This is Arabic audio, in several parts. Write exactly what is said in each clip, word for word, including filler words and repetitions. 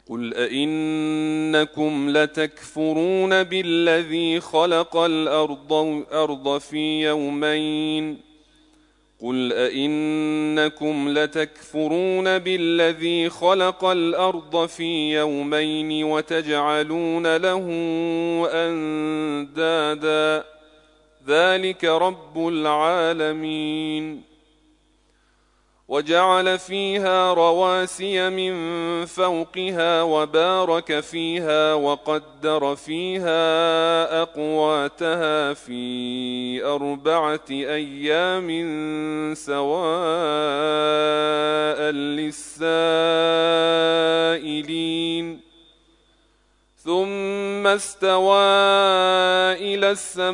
قل أئنكم لتكفرون بالذي خلق الأرض أرض في يومين قل أئنكم لتكفرون بالذي خلق الأرض في يومين وتجعلون له أندادا ذلك رب العالمين. وجعل فيها رواسي من فوقها وبارك فيها وقدر فيها أقواتها في أربعة أيام سواء للسائلين ثم استوى إلى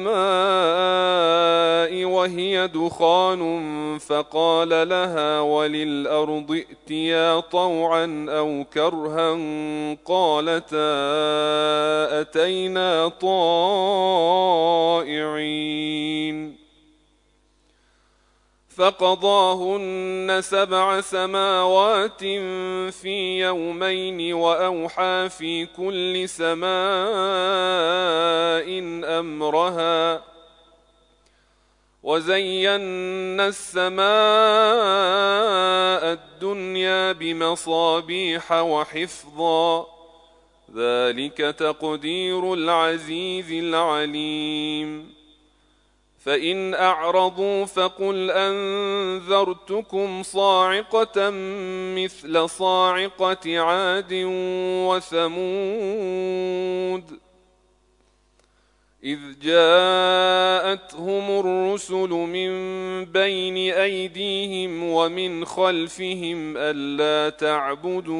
السماء وهي دخان فقال لها وللأرض ائتيا طوعا أو كرها قالتا أتينا طائعين فقضاهن سبع سماوات في يومين وأوحى في كل سماء أمرها وزينا السماء الدنيا بمصابيح وحفظا ذلك تقدير العزيز العليم. فإن أعرضوا فقل أنذرتكم صاعقة مثل صاعقة عاد وثمود إذ جاءتهم الرسل من بين أيديهم ومن خلفهم ألا تعبدوا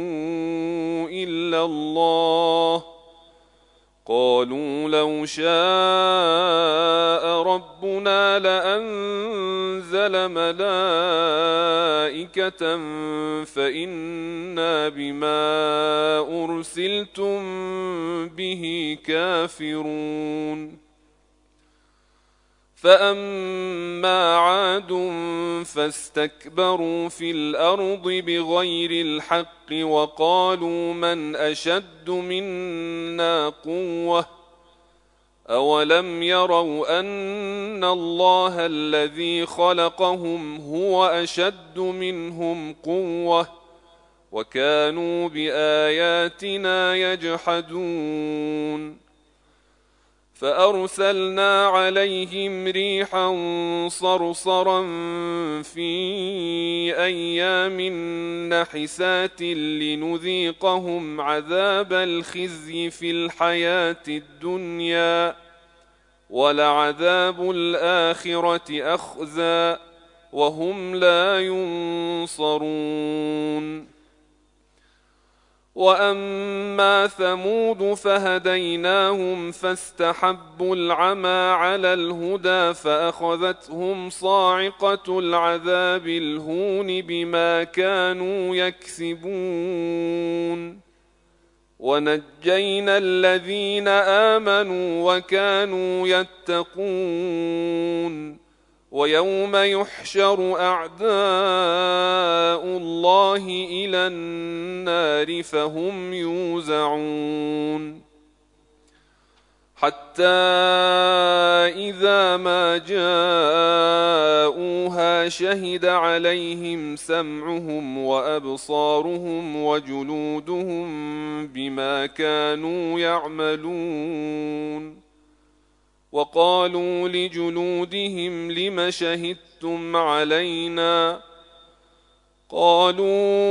إلا الله قالوا لو شاء ربنا لأنزل ملائكة فإنا بما أرسلتم به كافرون. فأما عاد فاستكبروا في الأرض بغير الحق وقالوا من أشد منا قوة أولم يروا أن الله الذي خلقهم هو أشد منهم قوة وكانوا بآياتنا يجحدون. فأرسلنا عليهم ريحا صرصرا في أيام نحسات لنذيقهم عذاب الخزي في الحياة الدنيا ولعذاب الآخرة أخزى وهم لا ينصرون. وأما ثمود فهديناهم فاستحبوا العمى على الهدى فأخذتهم صاعقة العذاب الهون بما كانوا يكسبون. ونجينا الذين آمنوا وكانوا يتقون. ويوم يحشر أعداء الله إلى النار فهم يوزعون حتى إذا ما جاءوها شهد عليهم سمعهم وأبصارهم وجلودهم بما كانوا يعملون. وقالوا لجلودهم لم شهدتم علينا قالوا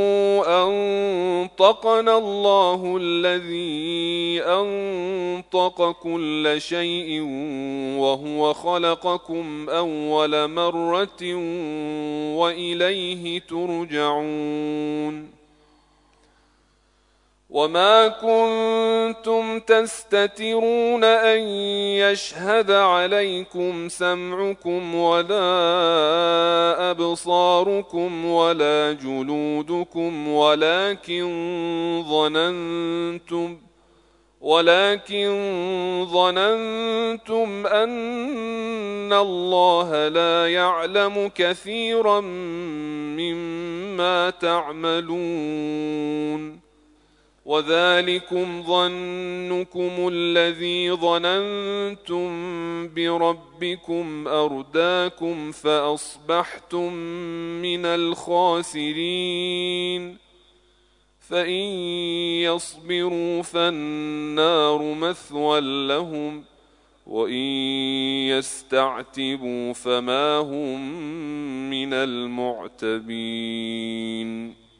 أنطقنا الله الذي أنطق كل شيء وهو خلقكم أول مرة وإليه ترجعون. وما كنتم تستترون أن يشهد عليكم سمعكم ولا أبصاركم ولا جلودكم ولكن ظننتم ولكن ظننتم أن الله لا يعلم كثيرا مما تعملون. وذلكم ظنكم الذي ظننتم بربكم أرداكم فأصبحتم من الخاسرين فإن يصبروا فالنار مثوى لهم وإن يستعتبوا فما هم من المعتبين